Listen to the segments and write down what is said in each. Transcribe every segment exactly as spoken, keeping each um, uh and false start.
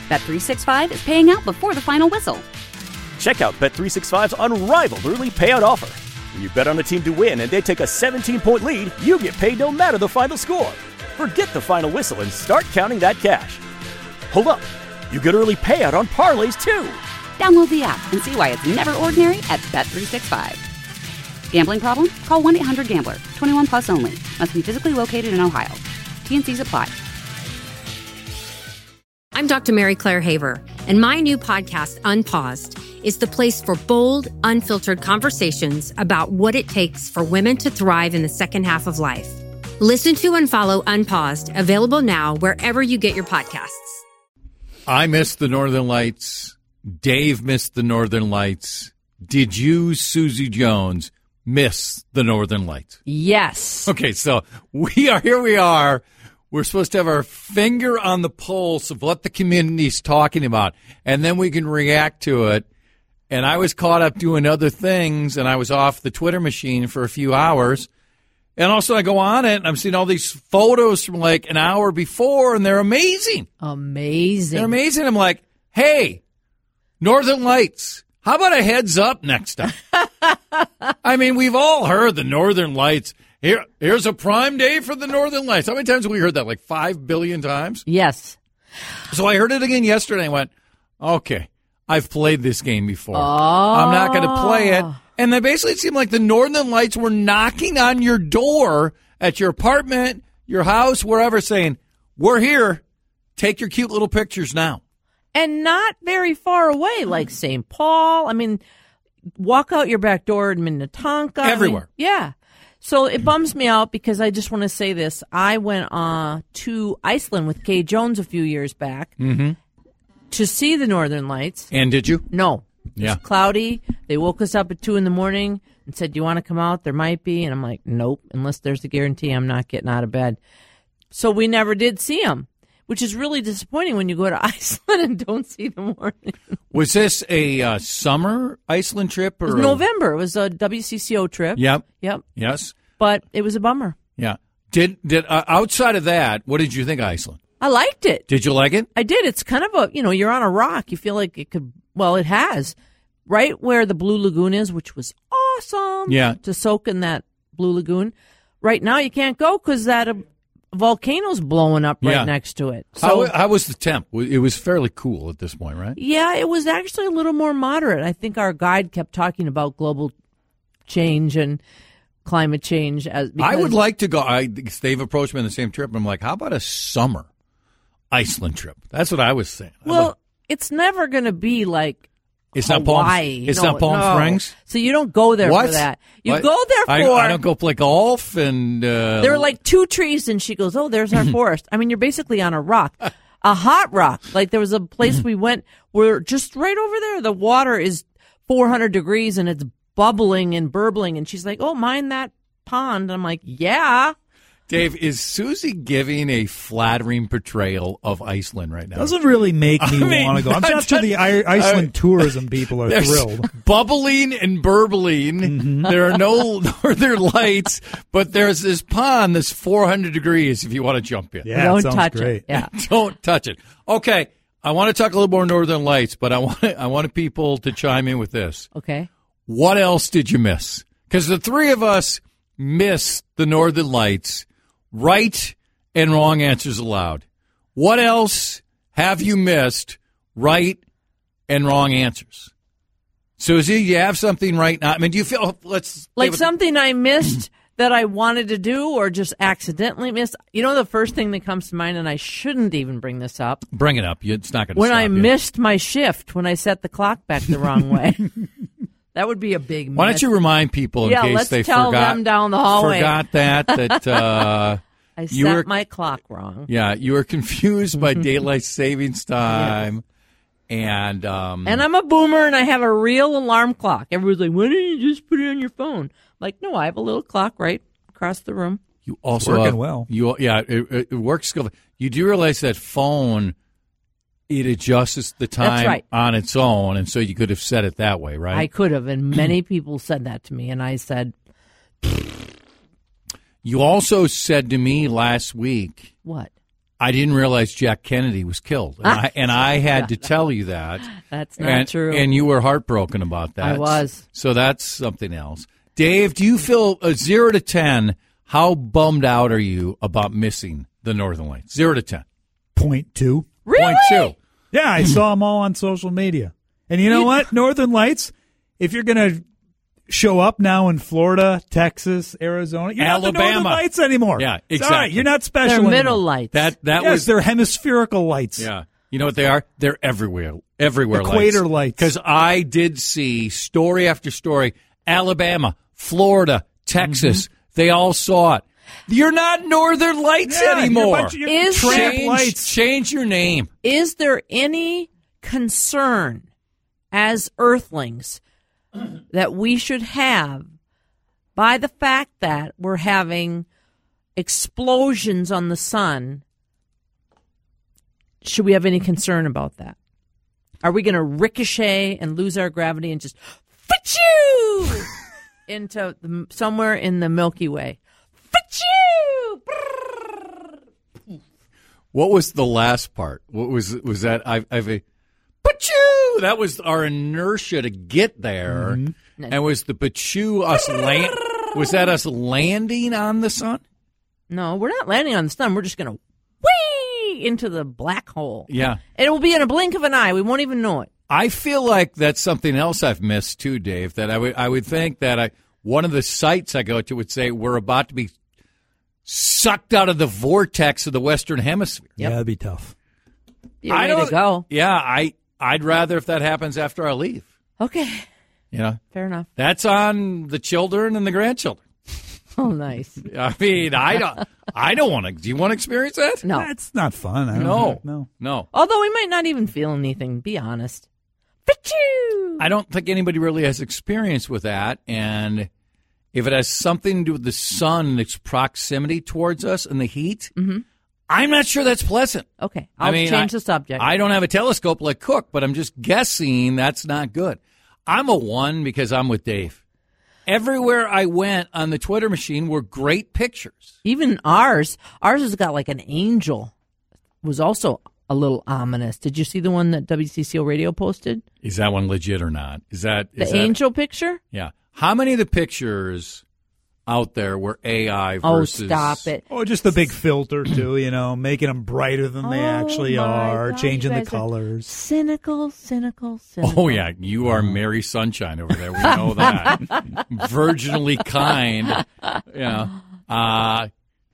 Bet three sixty-five is paying out before the final whistle. Check out Bet three sixty-five's unrivaled early payout offer. When you bet on a team to win and they take a seventeen-point lead, you get paid no matter the final score. Forget the final whistle and start counting that cash. Hold up. You get early payout on parlays, too. Download the app and see why it's never ordinary at Bet three sixty-five. Gambling problem? Call one eight hundred gambler. twenty-one plus only. Must be physically located in Ohio. T N Cs apply. I'm Doctor Mary Claire Haver, and my new podcast, Unpaused, is the place for bold, unfiltered conversations about what it takes for women to thrive in the second half of life. Listen to and follow Unpaused, available now wherever you get your podcasts. I missed the Northern Lights. Dave missed the Northern Lights. Did you, Susie Jones, miss the Northern Lights? Yes. Okay, so we are here we are. We're supposed to have our finger on the pulse of what the community's talking about, and then we can react to it. And I was caught up doing other things, and I was off the Twitter machine for a few hours. And also I go on it, and I'm seeing all these photos from like an hour before, and they're amazing. Amazing. They're amazing. I'm like, hey, Northern Lights, how about a heads up next time? I mean, we've all heard the Northern Lights. Here, here's a prime day for the Northern Lights. How many times have we heard that? Like five billion times? Yes. So I heard it again yesterday. I went, okay, I've played this game before. Oh. I'm not going to play it. And they basically seemed like the Northern Lights were knocking on your door at your apartment, your house, wherever, saying, we're here. Take your cute little pictures now. And not very far away, like Saint Paul. I mean, walk out your back door in Minnetonka. Everywhere. I mean, yeah. So it bums me out because I just want to say this. I went uh, to Iceland with Kay Jones a few years back mm-hmm. to see the Northern Lights. And did you? No. Yeah. It was cloudy. They woke us up at two in the morning and said, do you want to come out? There might be. And I'm like, nope. Unless there's a guarantee, I'm not getting out of bed. So we never did see them, which is really disappointing when you go to Iceland and don't see the morning. Was this a uh, summer Iceland trip? Or it was November. It was a W C C O trip. Yep. Yep. Yes. But it was a bummer. Yeah. Did did uh, outside of that, what did you think of Iceland? I liked it. Did you like it? I did. It's kind of a, you know, you're on a rock. You feel like it could, well, it has. Right where the Blue Lagoon is, which was awesome. Yeah. To soak in that Blue Lagoon. Right now you can't go because that uh, volcano's blowing up right yeah. next to it. So, how, how was the temp? It was fairly cool at this point, right? Yeah, it was actually a little more moderate. I think our guide kept talking about global change and climate change. As I would like to go. I, Dave approached me on the same trip, and I'm like, how about a summer Iceland trip? That's what I was saying. Well, like, it's never going to be like It's Hawaii. not Palm. It's no, not Palm no. Springs. So you don't go there what? for that. You what? go there for. I, I don't go play golf, and uh, there were like two trees, and she goes, "Oh, there's our forest." I mean, you're basically on a rock, a hot rock. Like there was a place we went where just right over there, the water is four hundred degrees, and it's bubbling and burbling. And she's like, "Oh, mind that pond." And I'm like, "Yeah." Dave, is Susie giving a flattering portrayal of Iceland right now? Doesn't really make me I mean, want to go. I'm not sure the I- Iceland uh, tourism people are thrilled. Bubbling and burbling. Mm-hmm. There are no northern lights, but there's this pond that's four hundred degrees if you want to jump in. Yeah, don't sounds touch great. it. Yeah. Don't touch it. Okay, I want to talk a little more northern lights, but I want I want people to chime in with this. Okay. What else did you miss? Because the three of us missed the northern lights. Right and wrong answers allowed. What else have you missed? Right and wrong answers. Susie, you have something right now. I mean, do you feel, let's. Like something I missed that I wanted to do or just accidentally missed? You know, the first thing that comes to mind, and I shouldn't even bring this up. Bring it up. It's not going to When stop I you. missed my shift, when I set the clock back the wrong way. That would be a big miss. Why don't you remind people in yeah, case let's they tell forgot, them down the hallway. forgot that, that uh, I you set were, my clock wrong. Yeah, you were confused by daylight savings time. Yes. And um, and I'm a boomer, and I have a real alarm clock. Everyone's like, why don't you just put it on your phone? Like, no, I have a little clock right across the room. You also working have, well. You yeah, it, it works. You do realize that phone, it adjusts the time right. on its own, and so you could have said it that way, right? I could have, and many people said that to me, and I said, you also said to me last week, what? I didn't realize Jack Kennedy was killed. And I, and I had to tell you that. That's not and, true. And you were heartbroken about that. I was. So that's something else. Dave, do you feel a zero to ten, how bummed out are you about missing the Northern Lights? Zero to ten. Point two. Really? Point two. Yeah, I saw them all on social media. And you know what? Northern Lights, if you're going to show up now in Florida, Texas, Arizona, you're Alabama. not the Northern Lights anymore. Yeah, It's all right. exactly. You're not special They're anymore. middle lights. That that yes, was they're hemispherical lights. Yeah. You know what they are? They're everywhere. Everywhere Equator lights. Because I did see story after story, Alabama, Florida, Texas, Mm-hmm. they all saw it. You're not Northern Lights Yeah, you're a anymore. bunch of- you're Is tramp change, lights. change your name. Is there any concern as Earthlings that we should have by the fact that we're having explosions on the sun? Should we have any concern about that? Are we going to ricochet and lose our gravity and just Fa-choo! into the, somewhere in the Milky Way? Fa-choo! What was the last part? What was was that? I've, I've a, Pachoo! That was our inertia to get there, Mm-hmm. and was the Pachoo us land? Was that us landing on the sun? No, we're not landing on the sun. We're just going to whee into the black hole. Yeah. And it will be in a blink of an eye. We won't even know it. I feel like that's something else I've missed too, Dave. That I would I would think that I one of the sites I go to would say we're about to be sucked out of the vortex of the Western Hemisphere. Yeah, that'd be tough. Be a I way don't to go. Yeah, I I'd rather if that happens after I leave. Okay. You know, Fair enough. that's on the children and the grandchildren. Oh, nice. I mean, I don't I don't want to. Do you want to experience that? No. That's not fun. I don't No, no. no. Although we might not even feel anything, be honest. Fa-choo! I don't think anybody really has experience with that. And if it has something to do with the sun and its proximity towards us and the heat, Mhm. I'm not sure that's pleasant. Okay. I'll I mean, change I- the subject. I don't have a telescope like Cook, but I'm just guessing that's not good. I'm a one because I'm with Dave. Everywhere I went on the Twitter machine were great pictures. Even ours. Ours has got like an angel. Was also a little ominous. Did you see the one that W C C O Radio posted? Is that one legit or not? Is that The is that, angel picture? Yeah. How many of the pictures out there were A I Oh, versus? stop it. Oh, just the big filter too, you know, making them brighter than they Oh, actually my are, God, changing you the guys are colors. Cynical, cynical, cynical. Oh yeah, you are Mary Sunshine over there. We know that. Virginally kind. You know, uh,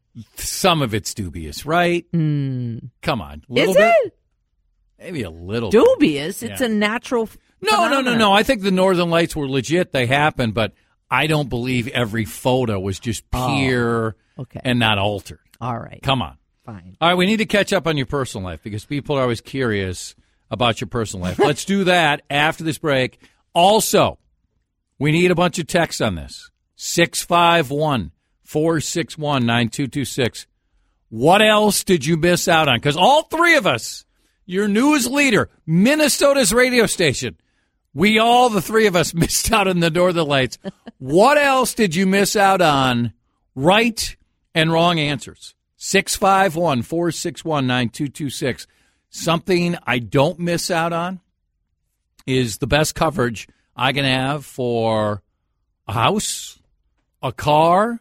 some of it's dubious, right? Mm. Come on, little Is bit, it? maybe a little. bit. Dubious. It's Yeah. a natural. No, no, no, phenomenon. no. I think the Northern Lights were legit. They happened, but I don't believe every photo was just pure okay. and not altered. All right. Come on. Fine. All right, we need to catch up on your personal life because people are always curious about your personal life. Let's do that after this break. Also, we need a bunch of texts on this. six five one, four six one, nine two two six. What else did you miss out on? Because all three of us, your news leader, Minnesota's radio station, we all, the three of us, missed out on the Northern Lights. What else did you miss out on? Right and wrong answers. six five one, four six one, nine two two six. Something I don't miss out on is the best coverage I can have for a house, a car,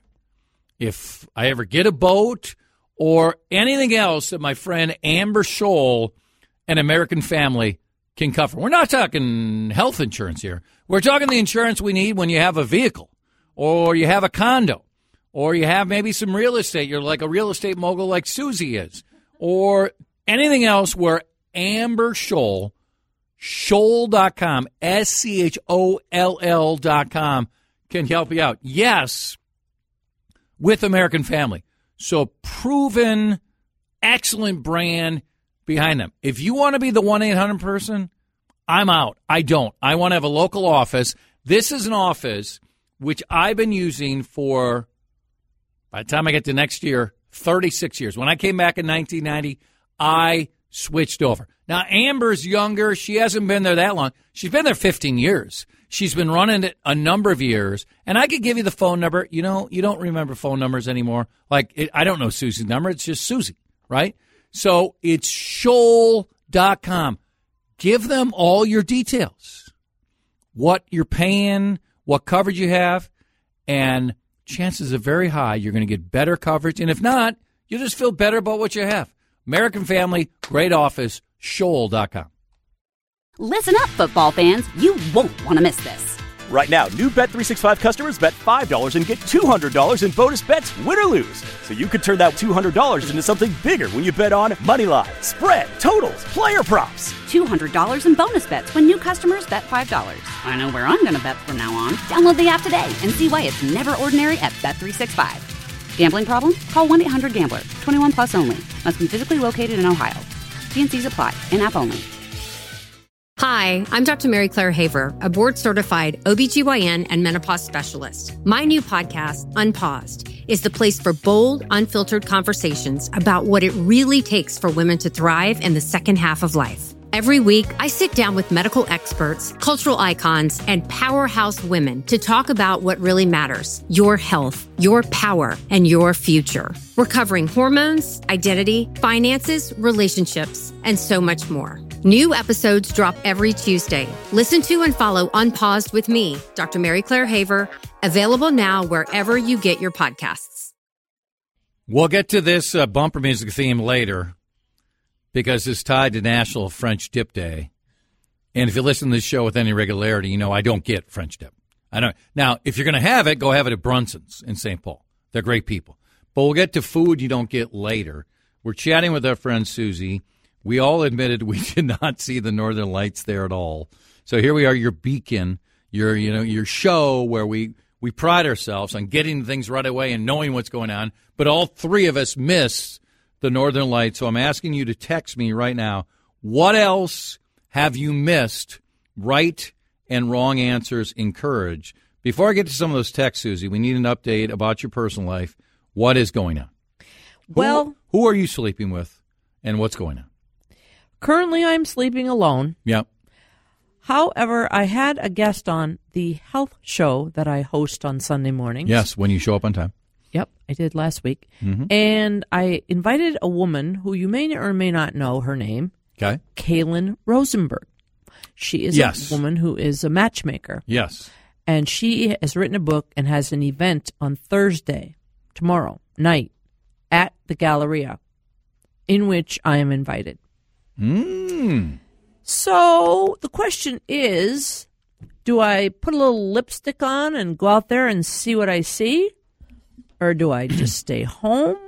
if I ever get a boat, or anything else that my friend Amber Scholl and American Family can cover. We're not talking health insurance here. We're talking the insurance we need when you have a vehicle or you have a condo or you have maybe some real estate. You're like a real estate mogul like Susie is, or anything else where Amber Scholl, Scholl dot com, S C H O L L dot com, can help you out. Yes, with American Family. So proven, excellent brand behind them. If you want to be the one eight hundred person, I'm out. I don't. I want to have a local office. This is an office which I've been using for, by the time I get to next year, thirty-six years. When I came back in nineteen ninety, I switched over. Now, Amber's younger. She hasn't been there that long. She's been there fifteen years. She's been running it a number of years. And I could give you the phone number. You know, you don't remember phone numbers anymore. Like, it, I don't know Susie's number. It's just Susie, right? So it's Shoal dot com. Give them all your details, what you're paying, what coverage you have, and chances are very high you're going to get better coverage. And if not, you'll just feel better about what you have. American Family, great office, Shoal dot com. Listen up, football fans. You won't want to miss this. Right now, new Bet three sixty-five customers bet five dollars and get two hundred dollars in bonus bets, win or lose. So you could turn that two hundred dollars into something bigger when you bet on moneyline, spread, totals, player props. two hundred dollars in bonus bets when new customers bet five dollars. I know where I'm going to bet from now on. Download the app today and see why it's never ordinary at Bet three sixty-five. Gambling problem? Call one eight hundred gambler. twenty-one plus only. Must be physically located in Ohio. T and C's apply. In-app only. Hi, I'm Doctor Mary Claire Haver, a board-certified O B G Y N and menopause specialist. My new podcast, Unpaused, is the place for bold, unfiltered conversations about what it really takes for women to thrive in the second half of life. Every week, I sit down with medical experts, cultural icons, and powerhouse women to talk about what really matters: your health, your power, and your future. We're covering hormones, identity, finances, relationships, and so much more. New episodes drop every Tuesday. Listen to and follow Unpaused with me, Doctor Mary Claire Haver, available now wherever you get your podcasts. We'll get to this uh, bumper music theme later because it's tied to National French Dip Day. And if you listen to this show with any regularity, you know I don't get French dip. I don't. Now, if you're going to have it, go have it at Brunson's in Saint Paul. They're great people. But we'll get to food you don't get later. We're chatting with our friend Susie. We all admitted we did not see the Northern Lights there at all. So here we are, your beacon, your you know your show where we, we pride ourselves on getting things right away and knowing what's going on. But all three of us missed the Northern Lights. So I'm asking you to text me right now. What else have you missed? Right and wrong answers encourage. Before I get to some of those texts, Susie, we need an update about your personal life. What is going on? Well, who, who are you sleeping with and what's going on? Currently, I'm sleeping alone. Yep. However, I had a guest on the health show that I host on Sunday mornings. Yes, when you show up on time. Yep, I did last week. Mm-hmm. And I invited a woman who you may or may not know her name. Okay. Kaylin Rosenberg. She is yes. a woman who is a matchmaker. Yes. And she has written a book and has an event on Thursday, tomorrow night, at the Galleria, in which I am invited. Mm. So the question is, do I put a little lipstick on and go out there and see what I see? Or do I just stay home?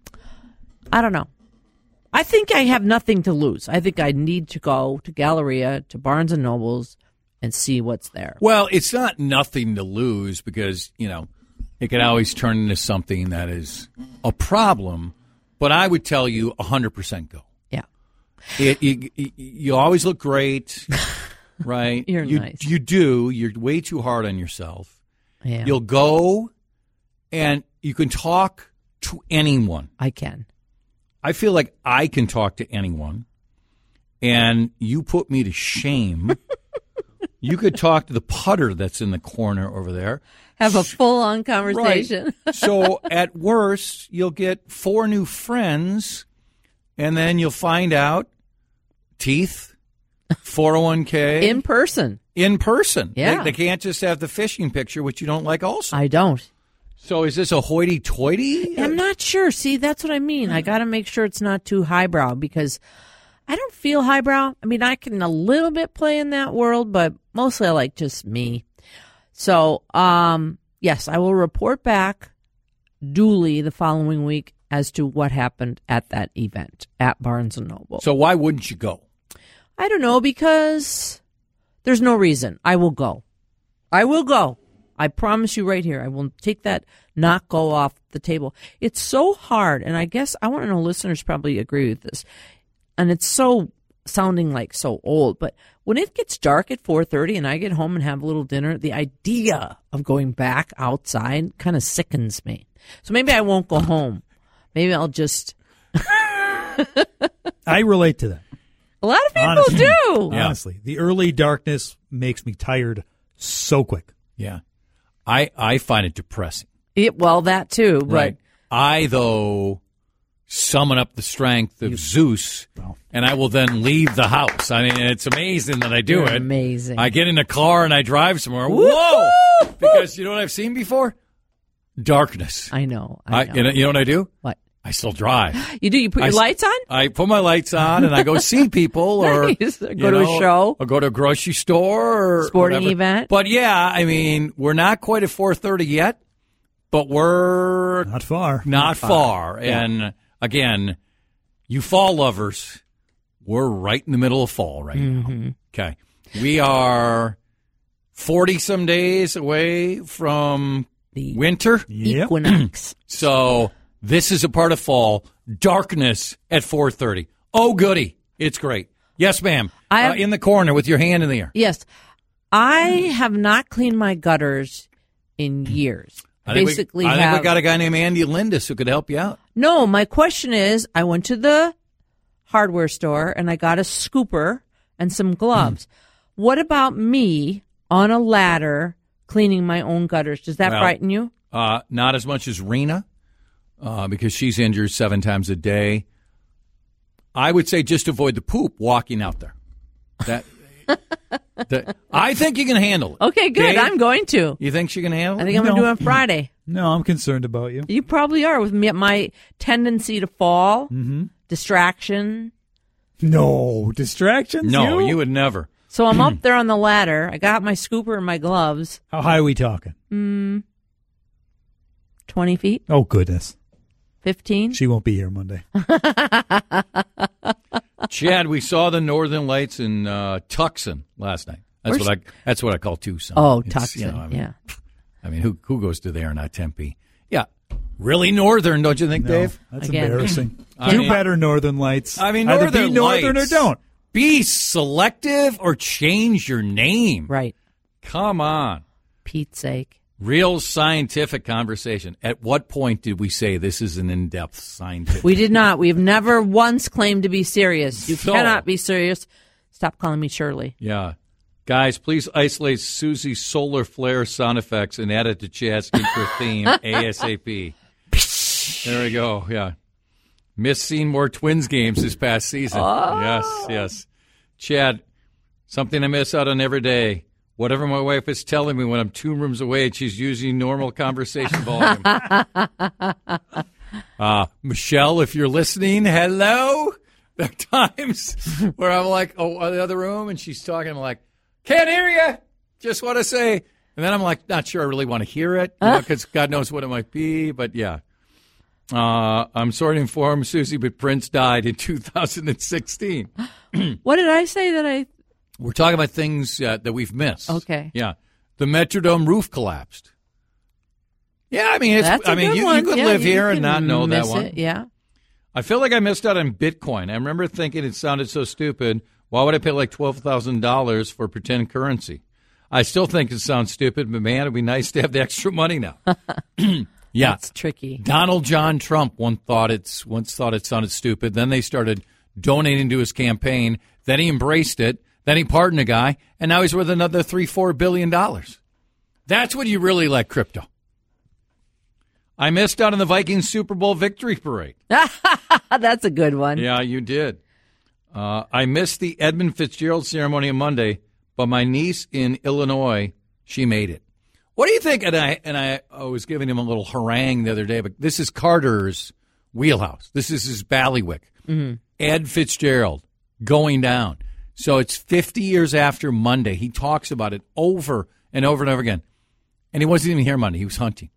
I don't know. I think I have nothing to lose. I think I need to go to Galleria, to Barnes and Nobles, and see what's there. Well, it's not nothing to lose because, you know, it can always turn into something that is a problem. But I would tell you one hundred percent go. It, you, you always look great, right? You're you, nice. You do. You're way too hard on yourself. Yeah. You'll go, and you can talk to anyone. I can. I feel like I can talk to anyone, and you put me to shame. You could talk to the putter that's in the corner over there. Have a full-on conversation. Right. So at worst, you'll get four new friends, and then you'll find out teeth, four oh one k. In person. In person. Yeah. They, they can't just have the fishing picture, which you don't like also. I don't. So is this a hoity-toity? I'm not sure. See, that's what I mean. I got to make sure it's not too highbrow because I don't feel highbrow. I mean, I can a little bit play in that world, but mostly I like just me. So, um, yes, I will report back duly the following week as to what happened at that event at Barnes and Noble. So why wouldn't you go? I don't know, because there's no reason. I will go. I will go. I promise you right here. I will take that not go off the table. It's so hard, and I guess I want to know listeners probably agree with this. And it's so sounding like so old, but when it gets dark at four thirty and I get home and have a little dinner, the idea of going back outside kind of sickens me. So maybe I won't go home. Maybe I'll just... I relate to that. A lot of people Honestly. do. Yeah. Honestly, the early darkness makes me tired so quick. Yeah. I, I find it depressing. It, well, that too. But Right. I, though, summon up the strength of Zeus, and I will then leave the house. I mean, it's amazing that I do You're it. Amazing. I get in a car and I drive somewhere. Whoa! Because you know what I've seen before? Darkness. I know. I know. I, you know, you know what I do? What? I still drive. You do? You put your I, lights on? I put my lights on and I go see people or Nice. Go you to know, a show. or go to a grocery store or Sporting whatever. event. But yeah, I mean, we're not quite at four thirty yet, but we're Not far. not, not far. far. Yeah. And again, you fall lovers, we're right in the middle of fall right Mm-hmm. now. Okay. We are forty some days away from The winter. Yep. equinox. So this is a part of fall. Darkness at four thirty. Oh, goody. It's great. Yes, ma'am. I have- uh, in the corner with your hand in the air. Yes. I have not cleaned my gutters in years. I think Basically, we, I have, think we got a guy named Andy Lindis who could help you out. No, my question is, I went to the hardware store and I got a scooper and some gloves. What about me on a ladder cleaning my own gutters? Does that Well, frighten you? Uh, not as much as Rena, uh, because she's injured seven times a day. I would say just avoid the poop walking out there. That, that I think you can handle it. Okay, good. Dave, I'm going to. You think she can handle it? I think I'm going to No. do it on Friday. No, I'm concerned about you. You probably are with me, my tendency to fall, Mm-hmm. distraction. No distractions. No, you? you would never. So I'm up there on the ladder. I got my scooper and my gloves. How high are we talking? Mm, twenty feet? Oh goodness, fifteen? she won't be here Monday. Chad, we saw the Northern Lights in uh, Tucson last night. That's Where's- what I. That's what I call Tucson. Oh, It's, Tucson. you know, I mean, yeah. I mean, who who goes to there, not Tempe? Yeah, really northern, don't you think, No, Dave? that's Again. embarrassing. I Do mean- better, Northern Lights. I mean, Either Northern be Northern Lights. or don't. Be selective or change your name. Right. Come on. Pete's sake. Real scientific conversation. At what point did we say this is an in-depth scientific? We did not. We've never once claimed to be serious. You So- cannot be serious. Stop calling me Shirley. Yeah. Guys, please isolate Susie's solar flare sound effects and add it to Chad's intro theme ASAP. There we go. Yeah. Missed seeing more Twins games this past season. Oh. Yes, yes. Chad, something I miss out on every day. Whatever my wife is telling me when I'm two rooms away, she's using normal conversation volume. uh, Michelle, if you're listening, hello. There are times where I'm like, oh, the other room, and she's talking. I'm like, can't hear you. Just want to say. And then I'm like, not sure I really want to hear it because God knows what it might be. But yeah. Uh, I'm sorry to inform Susie, but Prince died in two thousand sixteen. What did I say that I... We're talking about things uh, that we've missed. Okay. Yeah. The Metrodome roof collapsed. Yeah, I mean, it's, That's a I mean, good you, one. you could Yeah, live you here and can not know that miss one. it. Yeah. I feel like I missed out on Bitcoin. I remember thinking it sounded so stupid. Why would I pay like twelve thousand dollars for pretend currency? I still think it sounds stupid, but man, it'd be nice to have the extra money now. Yeah. That's tricky. Donald John Trump once thought it's once thought it sounded stupid. Then they started donating to his campaign. Then he embraced it. Then he pardoned a guy, and now he's worth another three, four billion dollars. That's what you really like crypto. I missed out on the Vikings Super Bowl victory parade. That's a good one. Yeah, you did. Uh, I missed the Edmund Fitzgerald ceremony on Monday, but my niece in Illinois, she made it. What do you think? And I and I, I was giving him a little harangue the other day, but this is Carter's wheelhouse. This is his ballywick. Mm-hmm. Ed Fitzgerald going down. So it's fifty years after Monday. He talks about it over and over and over again. And he wasn't even here Monday. He was hunting.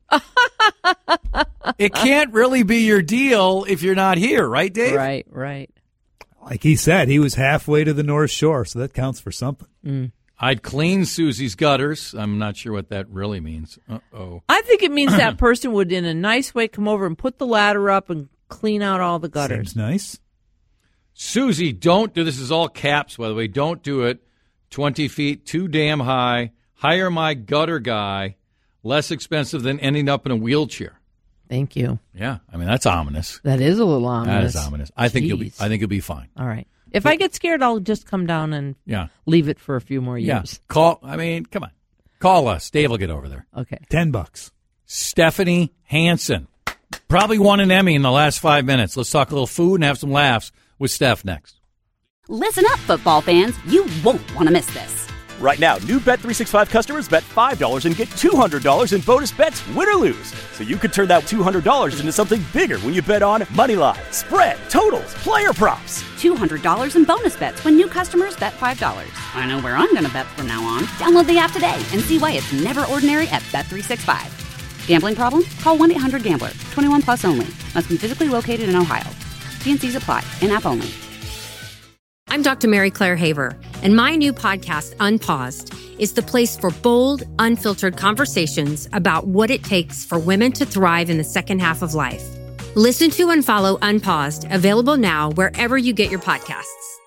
It can't really be your deal if you're not here, right, Dave? Right, right. Like he said, he was halfway to the North Shore, so that counts for something. Mm. I'd clean Susie's gutters. I'm not sure what that really means. Uh-oh. I think it means that person would, in a nice way, come over and put the ladder up and clean out all the gutters. Seems nice. Susie, don't do this. Is all caps, by the way. Don't do it. twenty feet, too damn high. Hire my gutter guy. Less expensive than ending up in a wheelchair. Thank you. Yeah, I mean that's ominous. That is a little ominous. That is ominous. I think you'll be. Jeez. I think you'll be fine. All right. If I get scared, I'll just come down and Yeah. leave it for a few more Yeah. years. Call. I mean, come on. Call us. Dave will get over there. Okay. Ten bucks. Stephanie Hansen. Probably won an Emmy in the last five minutes. Let's talk a little food and have some laughs with Steph next. Listen up, football fans. You won't want to miss this. Right now, new Bet three sixty-five customers bet five dollars and get two hundred dollars in bonus bets, win or lose. So you could turn that two hundred dollars into something bigger when you bet on moneyline, spread, totals, player props. two hundred dollars in bonus bets when new customers bet five dollars. I know where I'm going to bet from now on. Download the app today and see why it's never ordinary at Bet three sixty-five. Gambling problem? Call one eight hundred gambler. twenty-one plus only. Must be physically located in Ohio. T and C's apply. In-app only. I'm Doctor Mary Claire Haver, and my new podcast, Unpaused, is the place for bold, unfiltered conversations about what it takes for women to thrive in the second half of life. Listen to and follow Unpaused, available now wherever you get your podcasts.